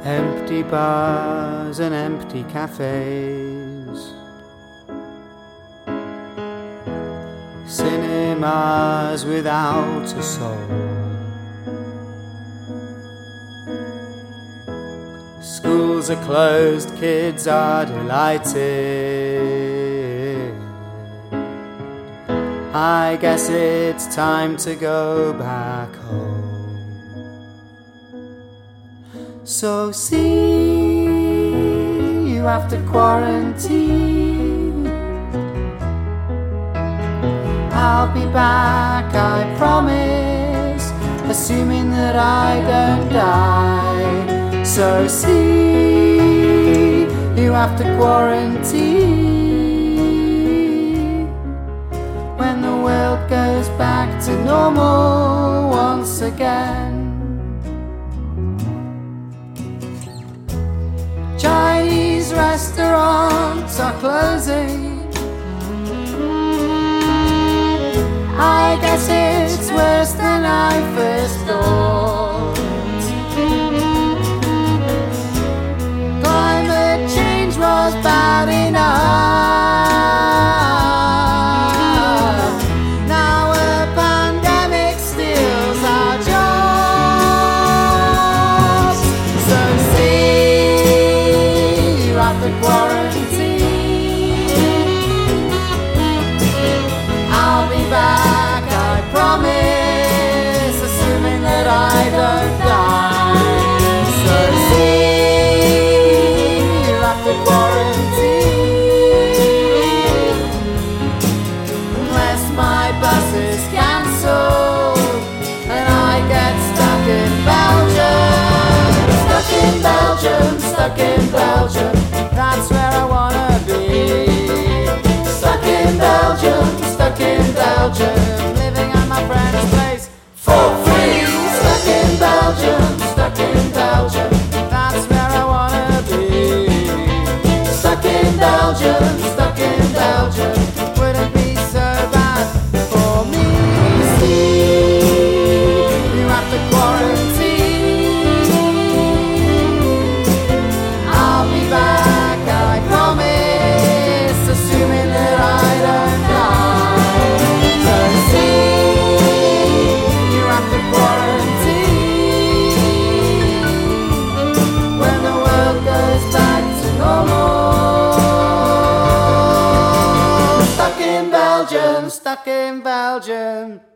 Empty bars and empty cafes, cinemas without a soul, schools are closed, kids are delighted. I guess it's time to go back home. So see, you have to quarantine. I'll be back, I promise, assuming that I don't die. So see, you have to quarantine. When the world goes back to normal once again. Chinese restaurants are closing. I guess it's worse than I first thought. Climate change was bad enough. Now a pandemic steals our jobs. So see, you have to quarantine. I'll be back, I promise, assuming that I don't die. So see, you have to quarantine. Unless my bus is cancelled and I get stuck in Belgium. Stuck in Belgium, stuck in Belgium, that's where I wanna be. Stuck in Belgium, stuck in Belgium, living at my friend's place for free. Stuck in Belgium, stuck in Belgium, that's where I wanna be. Stuck in Belgium, stuck in Belgium, wouldn't be so bad for me. See, you have to quarantine. I'll be back, I promise, assuming that I don't die. So see, you have to quarantine. When the world goes back to normal. Stuck in Belgium, stuck in Belgium.